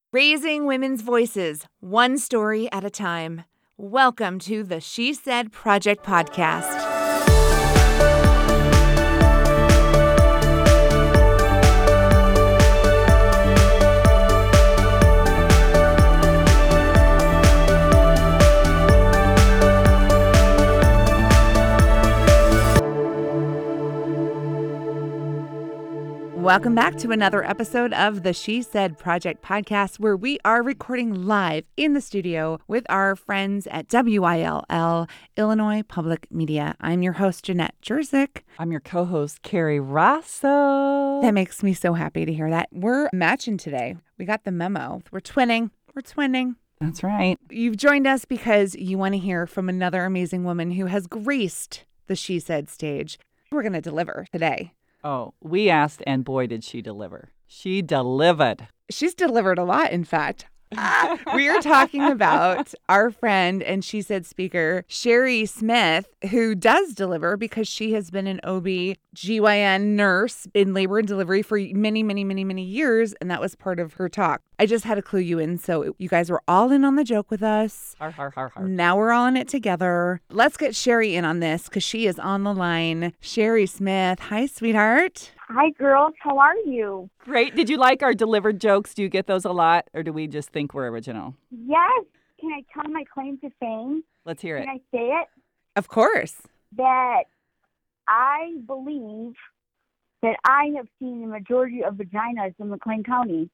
Raising women's voices, one story at a time. Welcome to the She Said Project podcast. Welcome back to another episode of the She Said Project podcast, where we are recording live in the studio with our friends at WILL, Illinois Public Media. I'm your host, Jeanette Jerzyk. I'm your co-host, Carrie Rosso. That makes me so happy to hear that. We're matching today. We got the memo. We're twinning. That's right. You've joined us because you want to hear from another amazing woman who has graced the She Said stage. We're going to deliver today. Oh, we asked, and boy, did she deliver. She delivered. She's delivered a lot, in fact. We are talking about our friend and She Said speaker, Sherry Smith, who does deliver because she has been an OB/GYN nurse in labor and delivery for many years, and that was part of her talk. I just had to clue you in, so you guys were all in on the joke with us. Har. Now we're all in it together. Let's get Sherry in on this because she is on the line. Sherry Smith. Hi, sweetheart. Hi, girls. How are you? Great. Did you like our delivered jokes? Do you get those a lot, or do we just think we're original? Yes. Can I tell my claim to fame? Let's hear it. Can I say it? Of course. That I believe that I have seen the majority of vaginas in McLean County.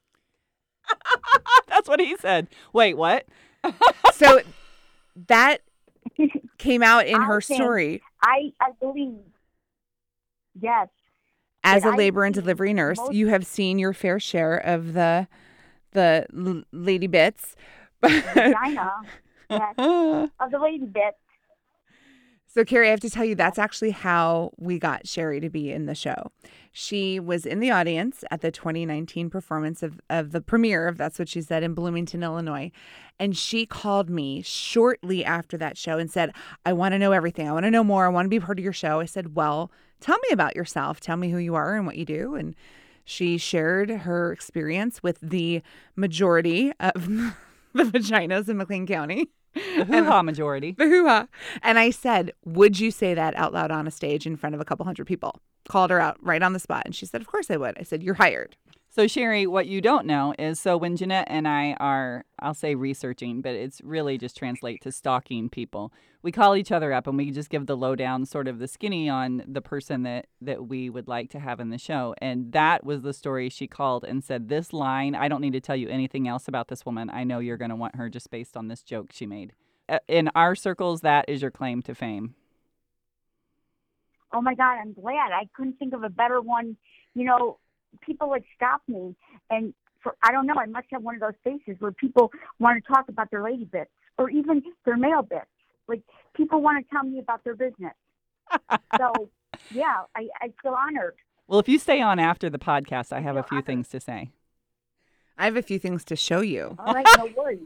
That's what he said. Wait, what? So that came out in her think- story. I believe. Yes. As a But labor and delivery nurse, you have seen your fair share of the lady bits. Vagina. Yes. Of the lady bits. So, Carrie, I have to tell you, that's actually how we got Sherry to be in the show. She was in the audience at the 2019 performance of the premiere of That's What She Said in Bloomington, Illinois. And she called me shortly after that show and said, I want to know everything. I want to know more. I want to be part of your show. I said, well, tell me about yourself. Tell me who you are and what you do. And she shared her experience with the majority of the vaginas in McLean County. The hoo-ha majority. The hoo-ha. And I said, would you say that out loud on a stage in front of a couple hundred people? Called her out right on the spot. And she said, of course I would. I said, you're hired. So, Sherry, what you don't know is, so when Jeanette and I are, I'll say researching, but it's really just translate to stalking people. We call each other up and we just give the lowdown, sort of the skinny on the person that we would like to have in the show. And that was the story she called and said, this line, I don't need to tell you anything else about this woman. I know you're going to want her just based on this joke she made. In our circles, that is your claim to fame. Oh, my God. I'm glad. I couldn't think of a better one. You know, people would stop me, and I don't know, I must have one of those faces where people want to talk about their lady bits or even their male bits. Like, people want to tell me about their business. So, yeah, I feel honored. Well, if you stay on after the podcast, I have a few things to say. I have a few things to show you. All right, no worries.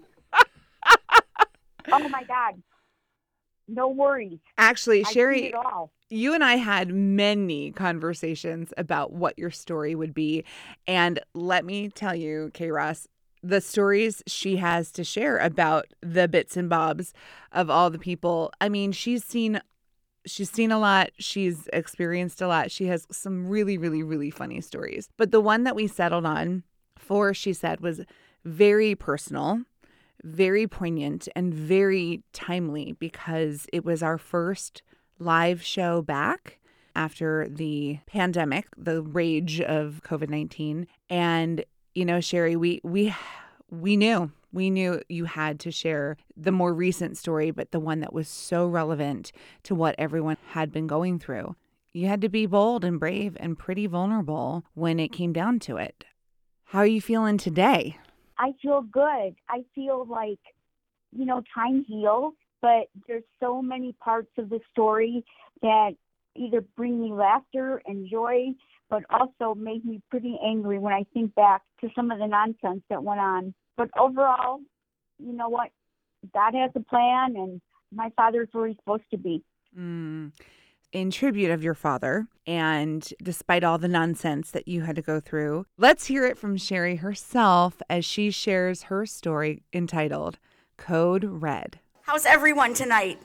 Oh, my God. No worries. Actually, Sherry, I see it all. You and I had many conversations about what your story would be. And let me tell you, K-Ross, the stories she has to share about the bits and bobs of all the people. I mean, she's seen a lot. She's experienced a lot. She has some really funny stories. But the one that we settled on for, she said, was very personal, very poignant, and very timely because it was our first live show back after the pandemic, the rage of COVID-19. And, you know, Sherry, we knew you had to share the more recent story, but the one that was so relevant to what everyone had been going through. You had to be bold and brave and pretty vulnerable when it came down to it. How are you feeling today? I feel good. I feel like, you know, time heals. But there's so many parts of the story that either bring me laughter and joy, but also make me pretty angry when I think back to some of the nonsense that went on. But overall, you know what? God has a plan, and my father's where he's supposed to be. in tribute of your father and despite all the nonsense that you had to go through. Let's hear it from Sherry herself as she shares her story entitled Code Red. How's everyone tonight?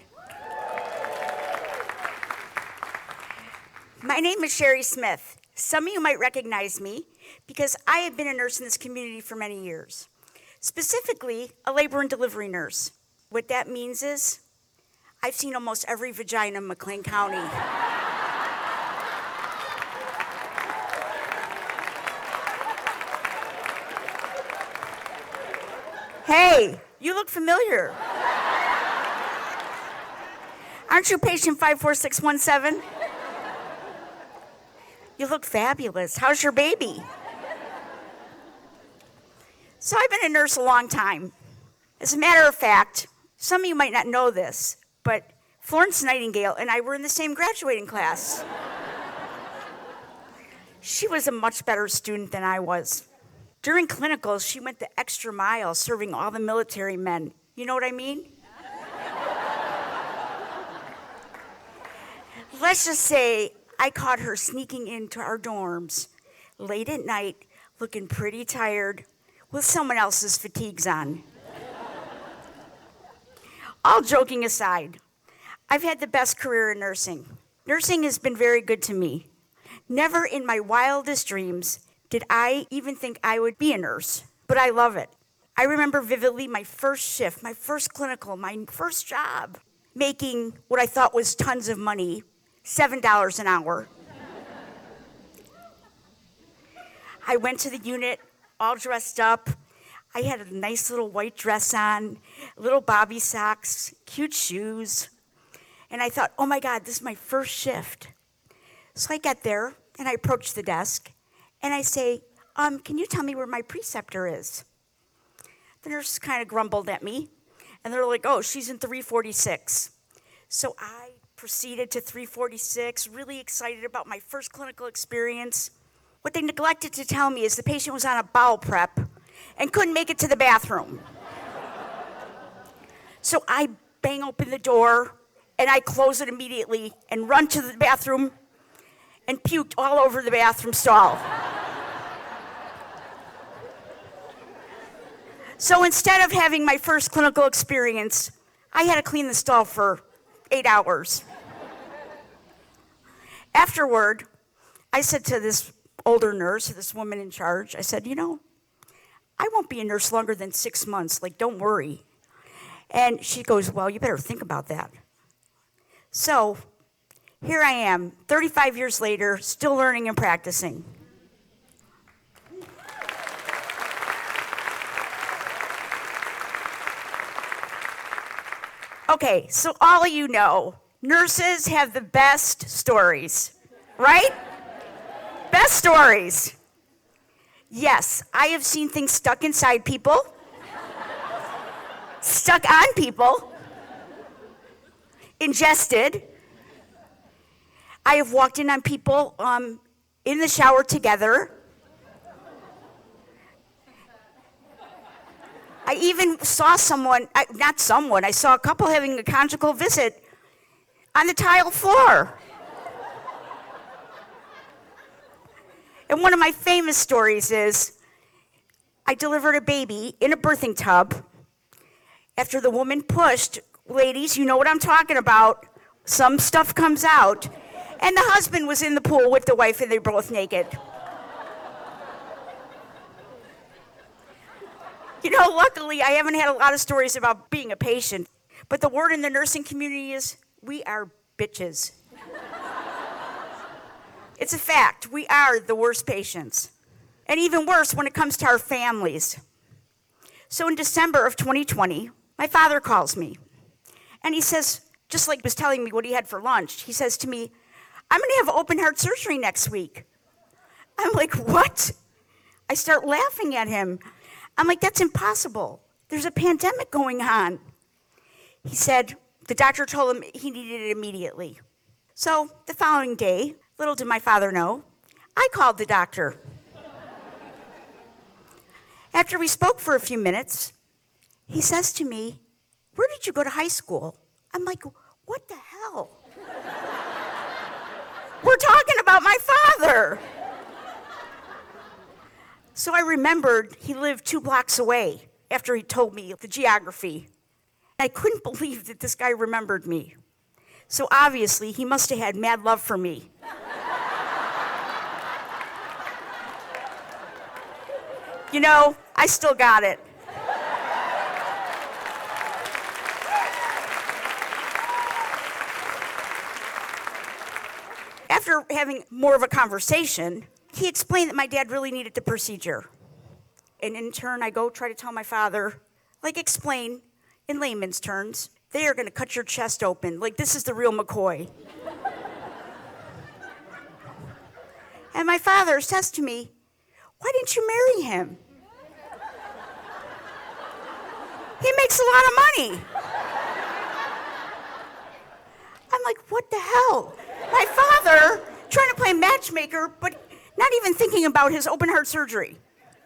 My name is Sherry Smith. Some of you might recognize me because I have been a nurse in this community for many years, specifically a labor and delivery nurse. What that means is I've seen almost every vagina in McLean County. Hey, you look familiar. Aren't you patient 54617? You look fabulous. How's your baby? So I've been a nurse a long time. As a matter of fact, some of you might not know this, but Florence Nightingale and I were in the same graduating class. She was a much better student than I was. During clinicals, she went the extra mile serving all the military men. You know what I mean? Let's just say I caught her sneaking into our dorms late at night, looking pretty tired, with someone else's fatigues on. All joking aside, I've had the best career in nursing. Nursing has been very good to me. Never in my wildest dreams did I even think I would be a nurse, but I love it. I remember vividly my first shift, my first clinical, my first job, making what I thought was tons of money, $7 an hour. I went to the unit all dressed up. I had a nice little white dress on, little bobby socks, cute shoes. And I thought, oh my God, this is my first shift. So I get there and I approach the desk and I say, can you tell me where my preceptor is? The nurse kind of grumbled at me and they're like, oh, she's in 346. So I proceeded to 346, really excited about my first clinical experience. What they neglected to tell me is the patient was on a bowel prep and couldn't make it to the bathroom. So I bang open the door and I close it immediately and run to the bathroom and puked all over the bathroom stall. So instead of having my first clinical experience, I had to clean the stall for 8 hours. Afterward, I said to this older nurse, this woman in charge, I said, I won't be a nurse longer than 6 months, don't worry. And she goes, well, you better think about that. So here I am, 35 years later, still learning and practicing. Okay, so all of you know, nurses have the best stories, right? Best stories. Yes, I have seen things stuck inside people, stuck on people, ingested. I have walked in on people in the shower together. I even saw I saw a couple having a conjugal visit on the tile floor. And one of my famous stories is I delivered a baby in a birthing tub. After the woman pushed, ladies, you know what I'm talking about, some stuff comes out. And the husband was in the pool with the wife and they were both naked. Luckily, I haven't had a lot of stories about being a patient, but the word in the nursing community is we are bitches. It's a fact. We are the worst patients. And even worse when it comes to our families. So in December of 2020, my father calls me. And he says, just like he was telling me what he had for lunch, he says to me, I'm going to have open heart surgery next week. I'm like, what? I start laughing at him. I'm like, that's impossible. There's a pandemic going on. He said, the doctor told him he needed it immediately. So the following day, little did my father know, I called the doctor. After we spoke for a few minutes, he says to me, where did you go to high school? I'm like, what the hell? We're talking about my father. So I remembered he lived 2 blocks away after he told me the geography. I couldn't believe that this guy remembered me. So obviously, he must have had mad love for me. You know, I still got it. After having more of a conversation, he explained that my dad really needed the procedure. And in turn, I go try to tell my father, explain in layman's terms, they are going to cut your chest open. This is the real McCoy. And my father says to me, why didn't you marry him? He makes a lot of money. I'm like, what the hell? My father trying to play matchmaker, but not even thinking about his open heart surgery.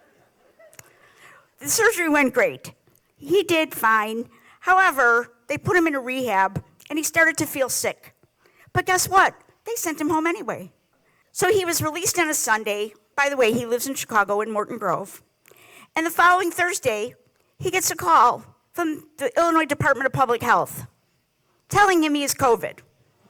The surgery went great. He did fine. However, they put him in a rehab, and he started to feel sick. But guess what? They sent him home anyway. So he was released on a Sunday. By the way, he lives in Chicago in Morton Grove. And the following Thursday, he gets a call from the Illinois Department of Public Health telling him he has COVID.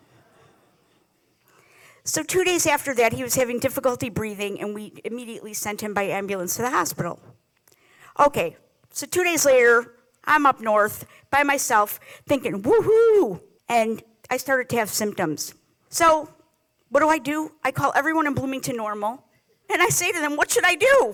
So 2 days after that, he was having difficulty breathing, and we immediately sent him by ambulance to the hospital. Okay, so 2 days later, I'm up north by myself thinking, woohoo! And I started to have symptoms. So what do? I call everyone in Bloomington Normal, and I say to them, what should I do?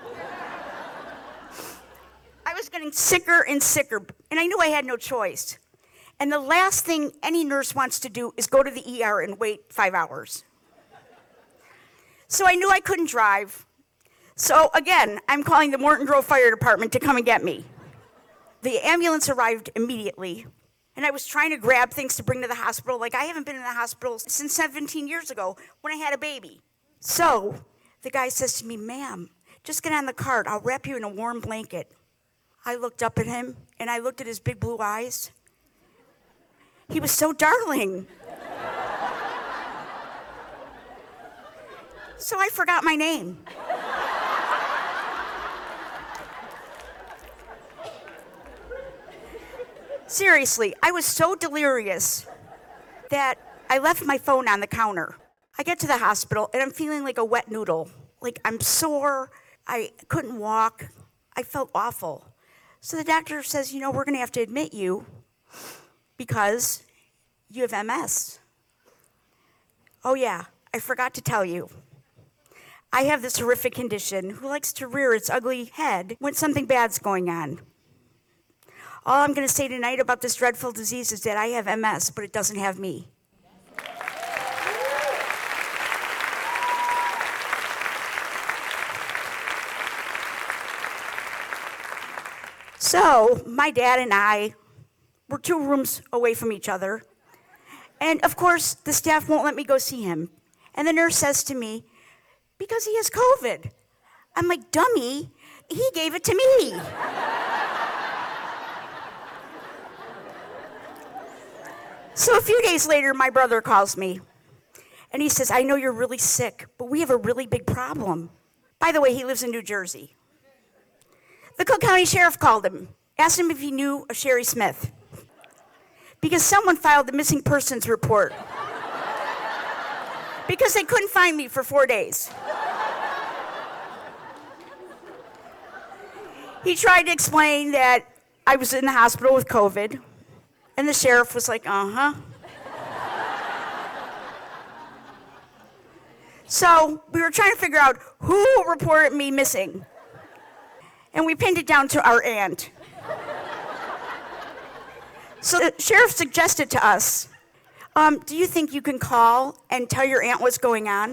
I was getting sicker and sicker, and I knew I had no choice. And the last thing any nurse wants to do is go to the ER and wait 5 hours. So I knew I couldn't drive. So again, I'm calling the Morton Grove Fire Department to come and get me. The ambulance arrived immediately, and I was trying to grab things to bring to the hospital. I haven't been in the hospital since 17 years ago when I had a baby. So the guy says to me, ma'am, just get on the cart. I'll wrap you in a warm blanket. I looked up at him, and I looked at his big blue eyes. He was so darling. So I forgot my name. Seriously, I was so delirious that I left my phone on the counter. I get to the hospital, and I'm feeling like a wet noodle. I'm sore. I couldn't walk. I felt awful. So the doctor says, we're going to have to admit you because you have MS. Oh yeah, I forgot to tell you. I have this horrific condition who likes to rear its ugly head when something bad's going on. All I'm going to say tonight about this dreadful disease is that I have MS, but it doesn't have me. So my dad and I were 2 rooms away from each other. And of course, the staff won't let me go see him. And the nurse says to me, because he has COVID. I'm like, dummy, he gave it to me. So a few days later, my brother calls me. And he says, I know you're really sick, but we have a really big problem. By the way, he lives in New Jersey. The Cook County Sheriff called him, asked him if he knew of Sherry Smith. Because someone filed the missing persons report. Because they couldn't find me for 4 days. He tried to explain that I was in the hospital with COVID, and the sheriff was like, uh-huh. So we were trying to figure out who reported me missing. And we pinned it down to our aunt. So the sheriff suggested to us, do you think you can call and tell your aunt what's going on?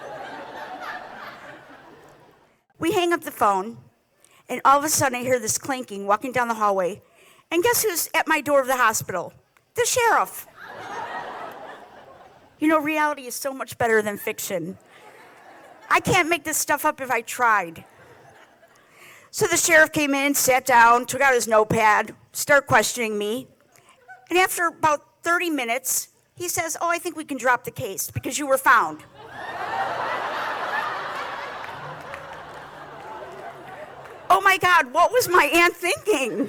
We hang up the phone, and all of a sudden I hear this clanking walking down the hallway. And guess who's at my door of the hospital? The sheriff. Reality is so much better than fiction. I can't make this stuff up if I tried. So the sheriff came in, sat down, took out his notepad, started questioning me. And after about 30 minutes, He says, oh, I think we can drop the case because you were found. Oh my God, what was my aunt thinking?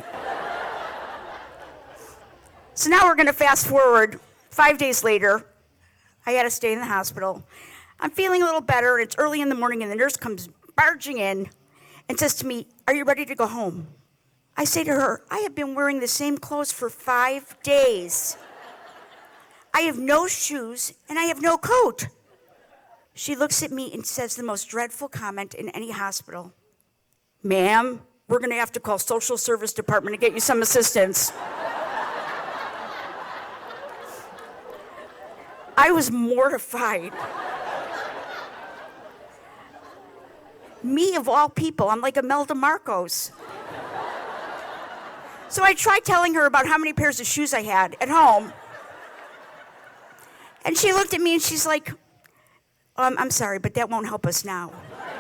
So now we're going to fast forward 5 days later. I had to stay in the hospital. I'm feeling a little better, and it's early in the morning, and the nurse comes barging in and says to me, are you ready to go home? I say to her, I have been wearing the same clothes for 5 days. I have no shoes, and I have no coat. She looks at me and says the most dreadful comment in any hospital. Ma'am, we're going to have to call social service department to get you some assistance. I was mortified. Me, of all people, I'm like Imelda Marcos. So I tried telling her about how many pairs of shoes I had at home. And she looked at me and she's like, I'm sorry, but that won't help us now.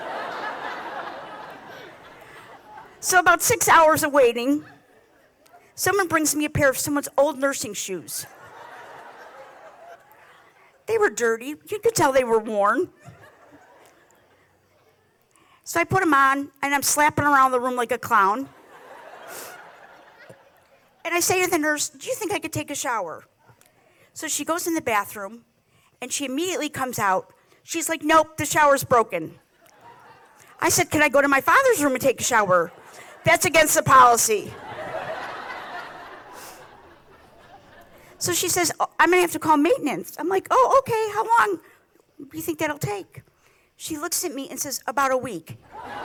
So about 6 hours of waiting, someone brings me a pair of someone's old nursing shoes. They were dirty. You could tell they were worn. So I put them on, and I'm slapping around the room like a clown. And I say to the nurse, do you think I could take a shower? So she goes in the bathroom, and she immediately comes out. She's like, nope, the shower's broken. I said, can I go to my father's room and take a shower? That's against the policy. So she says, oh, I'm going to have to call maintenance. I'm like, oh, okay, how long do you think that'll take? She looks at me and says, about a week.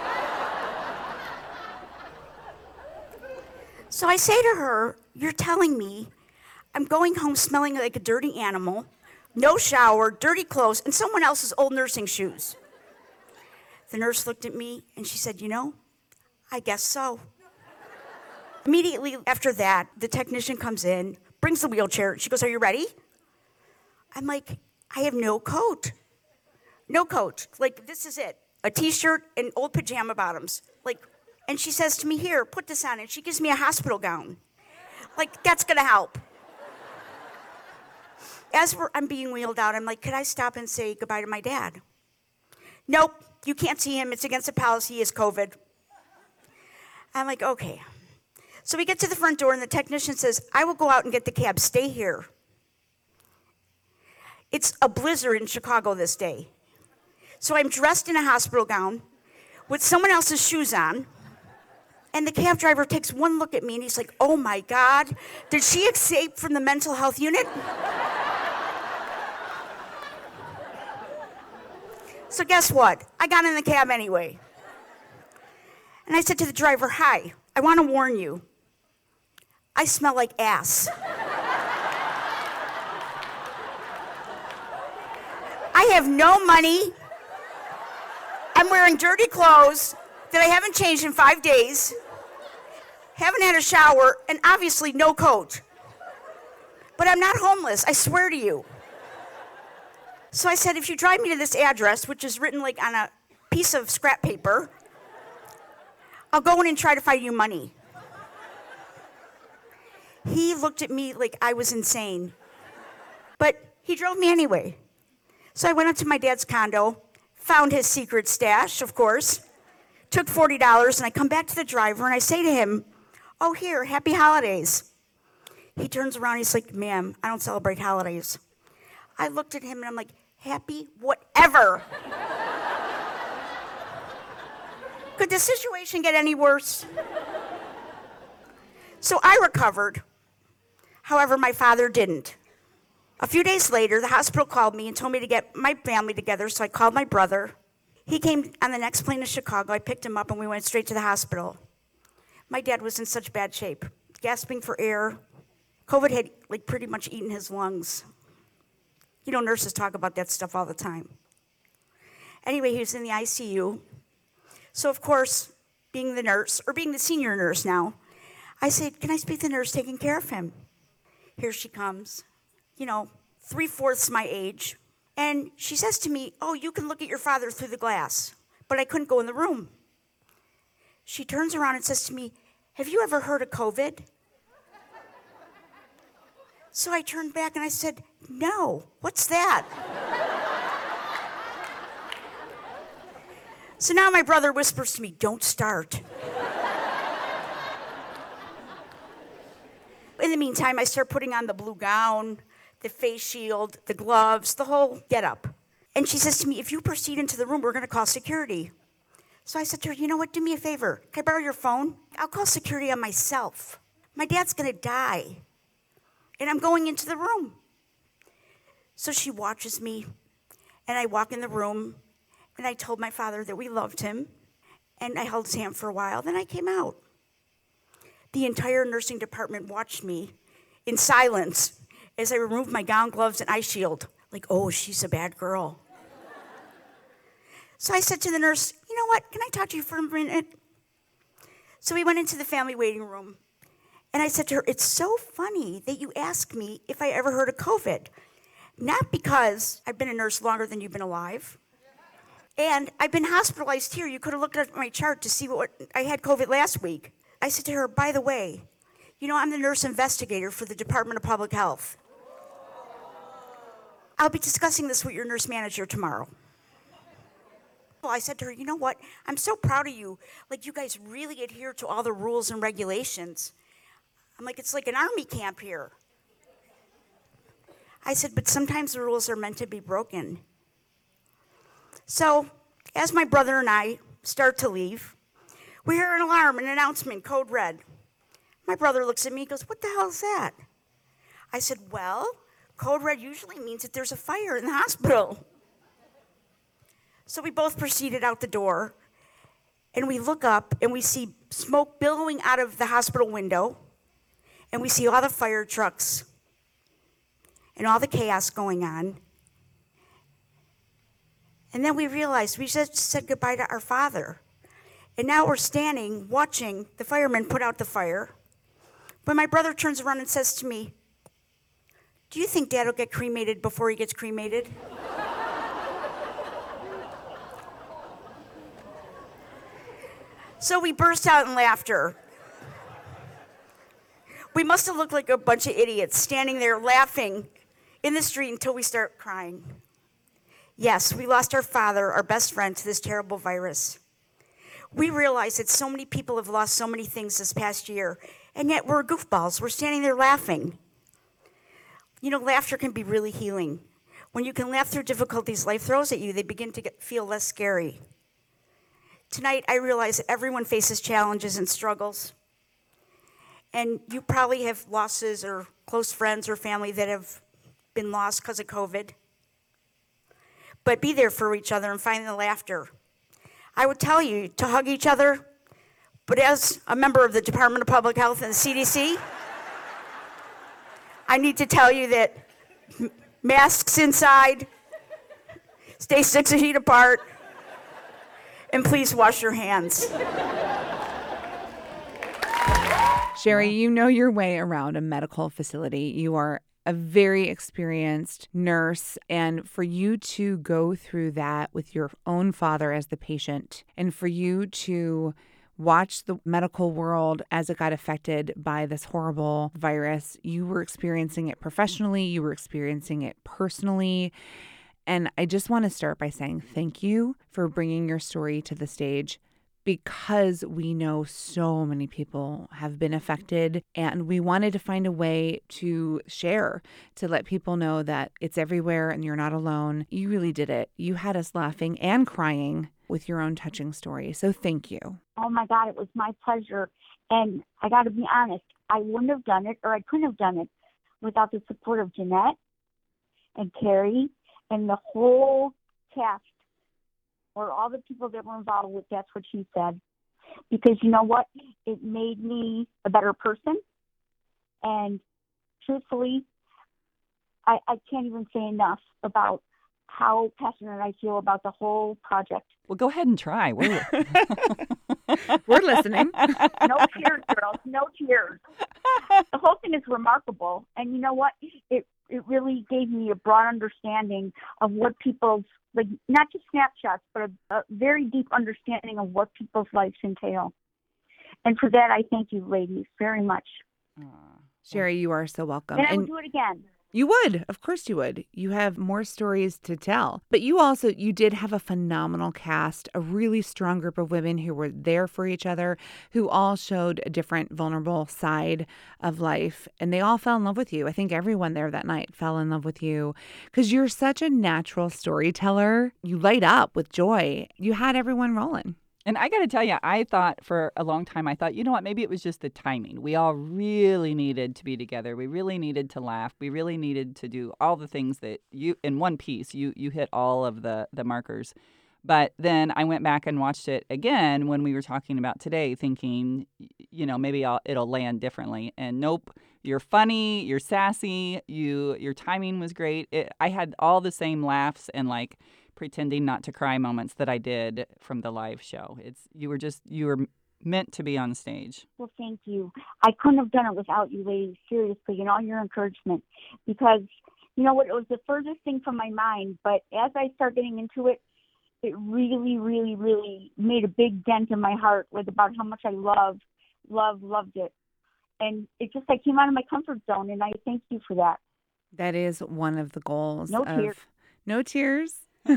So I say to her, you're telling me I'm going home smelling like a dirty animal, no shower, dirty clothes, and someone else's old nursing shoes. The nurse looked at me and she said, you know, I guess so. Immediately after that, the technician comes in, brings the wheelchair. She goes, are you ready? I'm like, I have no coat. No coat. Like, this is it. A t-shirt and old pajama bottoms. Like, and she says to me, here, put this on. And she gives me a hospital gown. Like, that's going to help. As I'm being wheeled out, I'm like, could I stop and say goodbye to my dad? Nope, you can't see him. It's against the policy. He has COVID. I'm like, okay. So we get to the front door, and the technician says, I will go out and get the cab. Stay here. It's a blizzard in Chicago this day. So I'm dressed in a hospital gown with someone else's shoes on, and the cab driver takes one look at me, and he's like, oh, my God, did she escape from the mental health unit? So guess what? I got in the cab anyway. And I said to the driver, hi, I want to warn you. I smell like ass. I have no money. I'm wearing dirty clothes that I haven't changed in 5 days. Haven't had a shower, and obviously no coat. But I'm not homeless, I swear to you. So I said, if you drive me to this address, which is written like on a piece of scrap paper, I'll go in and try to find you money. He looked at me like I was insane. But he drove me anyway. So I went up to my dad's condo, found his secret stash, of course, took $40, and I come back to the driver, and I say to him, oh, here, happy holidays. He turns around, he's like, ma'am, I don't celebrate holidays. I looked at him, and I'm like, happy whatever. Could the situation get any worse? So I recovered. However, my father didn't. A few days later, the hospital called me and told me to get my family together, so I called my brother. He came on the next plane to Chicago. I picked him up, and we went straight to the hospital. My dad was in such bad shape, gasping for air. COVID had pretty much eaten his lungs. You know, nurses talk about that stuff all the time. Anyway, he was in the ICU. So, of course, being the nurse, or being the senior nurse now, I said, can I speak to the nurse taking care of him? Here she comes, 3/4 my age. And she says to me, oh, you can look at your father through the glass. But I couldn't go in the room. She turns around and says to me, have you ever heard of COVID? So I turned back and I said, no, what's that? So now my brother whispers to me, don't start. In the meantime, I start putting on the blue gown, the face shield, the gloves, the whole getup. And she says to me, if you proceed into the room, we're going to call security. So I said to her, you know what, do me a favor. Can I borrow your phone? I'll call security on myself. My dad's going to die. And I'm going into the room. So she watches me, and I walk in the room, and I told my father that we loved him, and I held his hand for a while. Then I came out. The entire nursing department watched me in silence as I removed my gown, gloves, and eye shield. Like, oh, she's a bad girl. So I said to the nurse, you know what, can I talk to you for a minute? So we went into the family waiting room, and I said to her, it's so funny that you ask me if I ever heard of COVID. Not because I've been a nurse longer than you've been alive, and I've been hospitalized here. You could have looked at my chart to see what I had COVID last week. I said to her, by the way, you know, I'm the nurse investigator for the Department of Public Health. I'll be discussing this with your nurse manager tomorrow. Well, I said to her, you know what? I'm so proud of you. Like, you guys really adhere to all the rules and regulations. I'm like, it's like an army camp here. I said, but sometimes the rules are meant to be broken. So, as my brother and I start to leave, we hear an alarm, an announcement, code red. My brother looks at me and goes, what the hell is that? I said, well, code red usually means that there's a fire in the hospital. So we both proceeded out the door, and we look up, and we see smoke billowing out of the hospital window, and we see all the fire trucks and all the chaos going on. And then we realized we just said goodbye to our father. And now we're standing, watching the firemen put out the fire. But my brother turns around and says to me, do you think Dad will get cremated before he gets cremated? So we burst out in laughter. We must have looked like a bunch of idiots standing there laughing in the street until we start crying. Yes, we lost our father, our best friend, to this terrible virus. We realize that so many people have lost so many things this past year, and yet we're goofballs. We're standing there laughing. You know, laughter can be really healing. When you can laugh through difficulties life throws at you, they begin to feel less scary. Tonight, I realize that everyone faces challenges and struggles. And you probably have losses or close friends or family that have been lost because of COVID. But be there for each other and find the laughter. I would tell you to hug each other, but as a member of the Department of Public Health and the CDC, I need to tell you that masks inside, stay 6 feet apart, and please wash your hands. Sherry, you know your way around a medical facility. You are a very experienced nurse, and for you to go through that with your own father as the patient, and for you to watch the medical world as it got affected by this horrible virus, you were experiencing it professionally, you were experiencing it personally. And I just want to start by saying thank you for bringing your story to the stage, because we know so many people have been affected, and we wanted to find a way to share, to let people know that it's everywhere and you're not alone. You really did it. You had us laughing and crying with your own touching story. So thank you. Oh my God, it was my pleasure. And I got to be honest, I wouldn't have done it, or I couldn't have done it without the support of Jeanette and Carrie and the whole cast, or all the people that were involved with That's What She Said. Because you know what? It made me a better person. And truthfully, I can't even say enough about how passionate I feel about the whole project. Well, go ahead and try. We're listening. No tears, girls. No tears. The whole thing is remarkable. And you know what? It really gave me a broad understanding of what people's, like, not just snapshots, but a very deep understanding of what people's lives entail. And for that, I thank you, ladies, very much. Sherry, you are so welcome. And I would do it again. You would. Of course you would. You have more stories to tell. But you did have a phenomenal cast, a really strong group of women who were there for each other, who all showed a different vulnerable side of life. And they all fell in love with you. I think everyone there that night fell in love with you because you're such a natural storyteller. You light up with joy. You had everyone rolling. And I got to tell you, I thought for a long time, you know what, maybe it was just the timing. We all really needed to be together. We really needed to laugh. We really needed to do all the things that you, in one piece, you hit all of the markers. But then I went back and watched it again when we were talking about today, thinking, maybe it'll land differently. And nope, you're funny, you're sassy, your timing was great. I had all the same laughs and pretending not to cry moments that I did from the live show. You were meant to be on stage. Well, thank you. I couldn't have done it without you ladies, seriously, and all your encouragement, because you know what, it was the furthest thing from my mind, but as I started getting into it, it really, really, really made a big dent in my heart about how much I loved it. And it just, I came out of my comfort zone, and I thank you for that. That is one of the goals. No tears. No tears.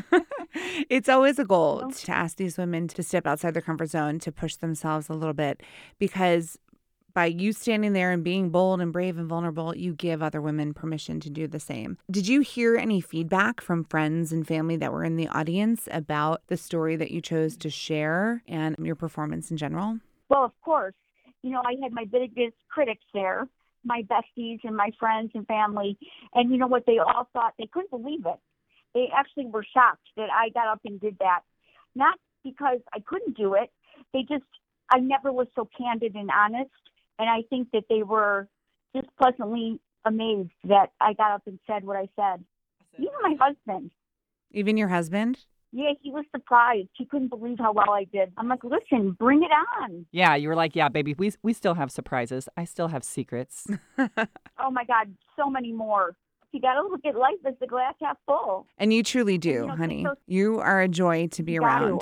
It's always a goal to ask these women to step outside their comfort zone, to push themselves a little bit, because by you standing there and being bold and brave and vulnerable, you give other women permission to do the same. Did you hear any feedback from friends and family that were in the audience about the story that you chose to share and your performance in general? Well, of course. I had my biggest critics there, my besties and my friends and family, and you know what? They all thought, they couldn't believe it. They actually were shocked that I got up and did that. Not because I couldn't do it. I never was so candid and honest. And I think that they were just pleasantly amazed that I got up and said what I said. Even my husband. Even your husband? Yeah, he was surprised. He couldn't believe how well I did. I'm like, listen, bring it on. Yeah, you were like, yeah, baby, we still have surprises. I still have secrets. Oh, my God, so many more. You got to look at life as the glass half full. And you truly do, honey. You are a joy to be around.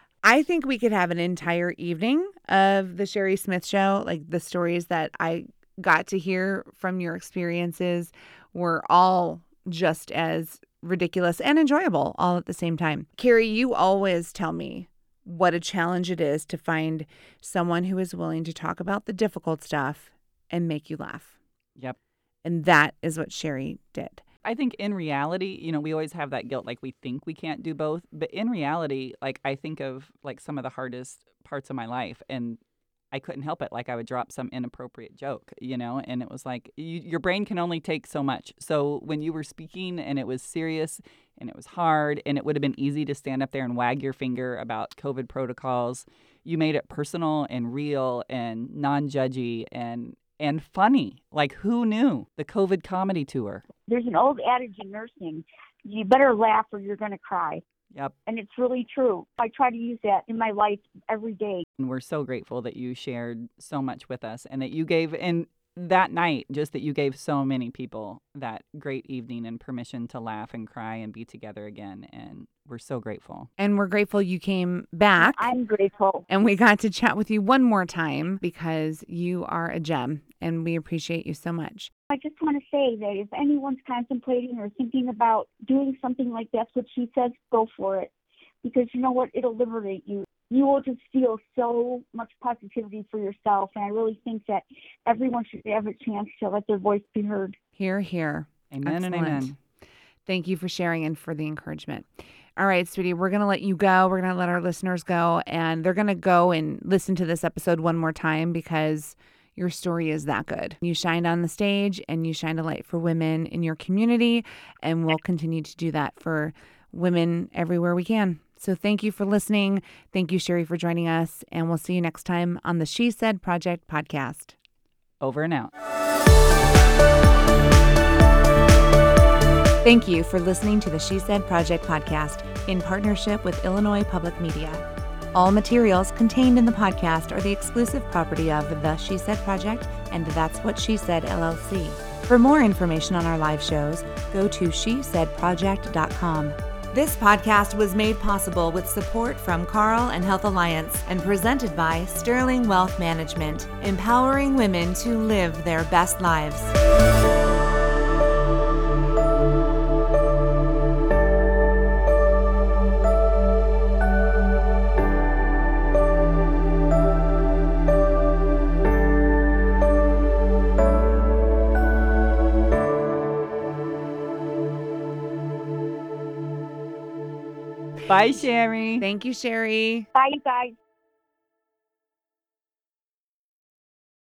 I think we could have an entire evening of the Sherry Smith Show. Like, the stories that I got to hear from your experiences were all just as ridiculous and enjoyable all at the same time. Carrie, you always tell me what a challenge it is to find someone who is willing to talk about the difficult stuff and make you laugh. Yep. And that is what Sherry did. I think in reality, we always have that guilt, we think we can't do both. But in reality, I think of some of the hardest parts of my life, and I couldn't help it. I would drop some inappropriate joke, and it was your brain can only take so much. So when you were speaking and it was serious and it was hard and it would have been easy to stand up there and wag your finger about COVID protocols, you made it personal and real and non-judgy and funny. Who knew? The COVID comedy tour. There's an old adage in nursing, you better laugh or you're going to cry. Yep. And it's really true. I try to use that in my life every day. And we're so grateful that you shared so much with us and that you gave, and that night, just that you gave so many people that great evening and permission to laugh and cry and be together again. And we're so grateful. And we're grateful you came back. I'm grateful. And we got to chat with you one more time because you are a gem and we appreciate you so much. I just want to say that if anyone's contemplating or thinking about doing something like That's What She Said, go for it. Because you know what? It'll liberate you. You will just feel so much positivity for yourself. And I really think that everyone should have a chance to let their voice be heard. Hear, hear. Amen. Excellent. And amen. Thank you for sharing and for the encouragement. All right, sweetie, we're going to let you go. We're going to let our listeners go. And they're going to go and listen to this episode one more time because your story is that good. You shined on the stage and you shined a light for women in your community. And we'll continue to do that for women everywhere we can. So thank you for listening. Thank you, Sherry, for joining us. And we'll see you next time on the She Said Project podcast. Over and out. Thank you for listening to the She Said Project podcast in partnership with Illinois Public Media. All materials contained in the podcast are the exclusive property of the She Said Project and That's What She Said, LLC. For more information on our live shows, go to shesaidproject.com. This podcast was made possible with support from Carl and Health Alliance and presented by Sterling Wealth Management, empowering women to live their best lives. Bye, Sherry. Thank you, Sherry. Bye, you guys.